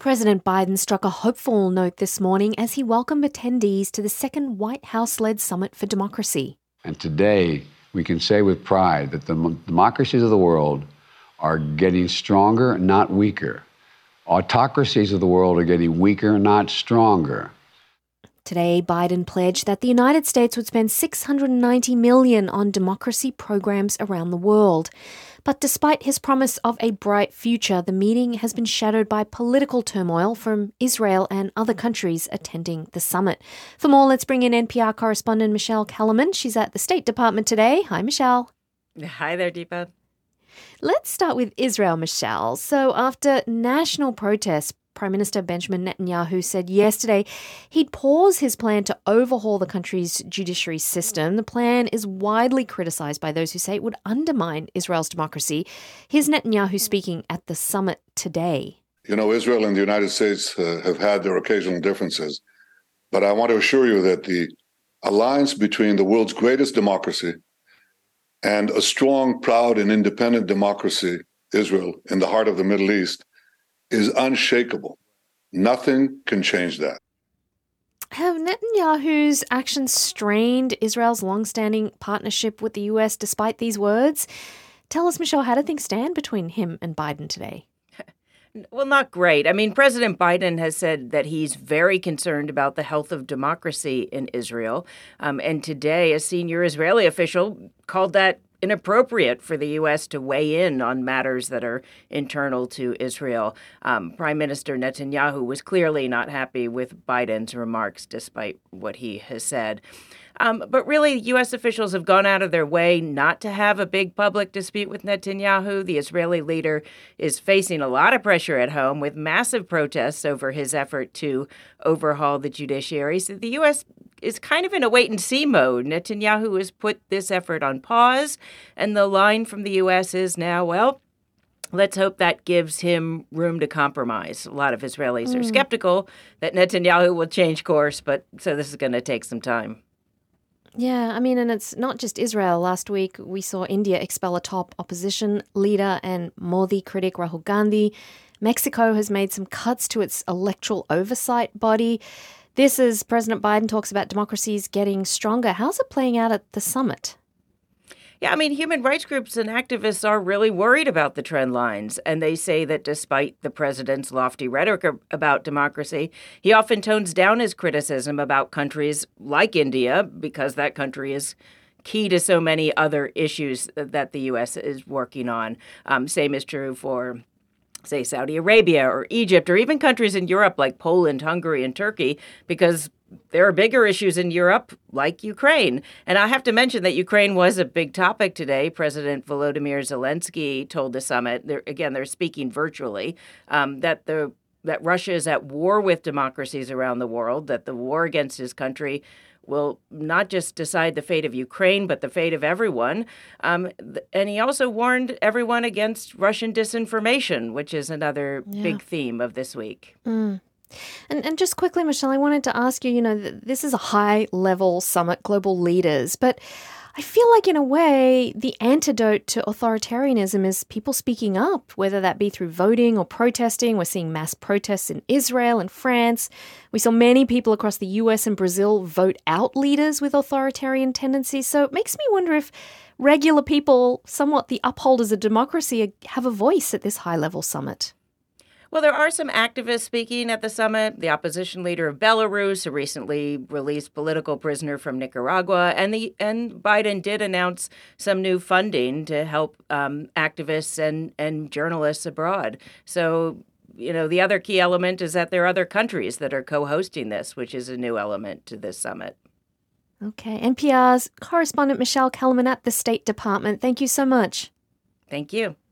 President Biden struck a hopeful note this morning as he welcomed attendees to the second White House-led Summit for Democracy. And today, we can say with pride that the democracies of the world are getting stronger, not weaker. Autocracies of the world are getting weaker, not stronger. Today, Biden pledged that the United States would spend $690 million on democracy programs around the world. But despite his promise of a bright future, the meeting has been shadowed by political turmoil from Israel and other countries attending the summit. For more, let's bring in NPR correspondent Michelle Kellerman. She's at the State Department today. Hi, Michelle. Hi there, Deepa. Let's start with Israel, Michelle. So after national protests, Prime Minister Benjamin Netanyahu said yesterday he'd pause his plan to overhaul the country's judiciary system. The plan is widely criticized by those who say it would undermine Israel's democracy. Here's Netanyahu speaking at the summit today. You know, Israel and the United States have had their occasional differences, but I want to assure you that the alliance between the world's greatest democracy and a strong, proud, and independent democracy, Israel, in the heart of the Middle East, is unshakable. Nothing can change that. Have Netanyahu's actions strained Israel's long-standing partnership with the US despite these words? Tell us, Michelle, how do things stand between him and Biden today? Well, not great. I mean, President Biden has said that he's very concerned about the health of democracy in Israel. And today, a senior Israeli official called that inappropriate for the U.S. to weigh in on matters that are internal to Israel. Prime Minister Netanyahu was clearly not happy with Biden's remarks, despite what he has said. But really, U.S. officials have gone out of their way not to have a big public dispute with Netanyahu. The Israeli leader is facing a lot of pressure at home with massive protests over his effort to overhaul the judiciary. So the U.S. is kind of in a wait-and-see mode. Netanyahu has put this effort on pause, and the line from the U.S. is now, well, let's hope that gives him room to compromise. A lot of Israelis are skeptical that Netanyahu will change course, but so this is going to take some time. Yeah, I mean, and it's not just Israel. Last week, we saw India expel a top opposition leader and Modi critic Rahul Gandhi. Mexico has made some cuts to its electoral oversight body. This as President Biden talks about democracies getting stronger. How's it playing out at the summit? Yeah, I mean, human rights groups and activists are really worried about the trend lines, and they say that despite the president's lofty rhetoric about democracy, he often tones down his criticism about countries like India because that country is key to so many other issues that the U.S. is working on. Same is true for, say, Saudi Arabia or Egypt or even countries in Europe like Poland, Hungary, and Turkey, because there are bigger issues in Europe, like Ukraine. And I have to mention that Ukraine was a big topic today. President Volodymyr Zelensky told the summit, they're speaking virtually, that Russia is at war with democracies around the world, that the war against his country will not just decide the fate of Ukraine, but the fate of everyone. And he also warned everyone against Russian disinformation, which is another big theme of this week. And just quickly, Michelle, I wanted to ask you, this is a high-level summit, global leaders, but I feel like in a way the antidote to authoritarianism is people speaking up, whether that be through voting or protesting. We're seeing mass protests in Israel and France. We saw many people across the US and Brazil vote out leaders with authoritarian tendencies. So it makes me wonder if regular people, somewhat the upholders of democracy, have a voice at this high-level summit. Well, there are some activists speaking at the summit. The opposition leader of Belarus, a recently released political prisoner from Nicaragua, and Biden did announce some new funding to help activists and journalists abroad. So, the other key element is that there are other countries that are co-hosting this, which is a new element to this summit. Okay, NPR's correspondent Michelle Kellerman at the State Department. Thank you so much. Thank you.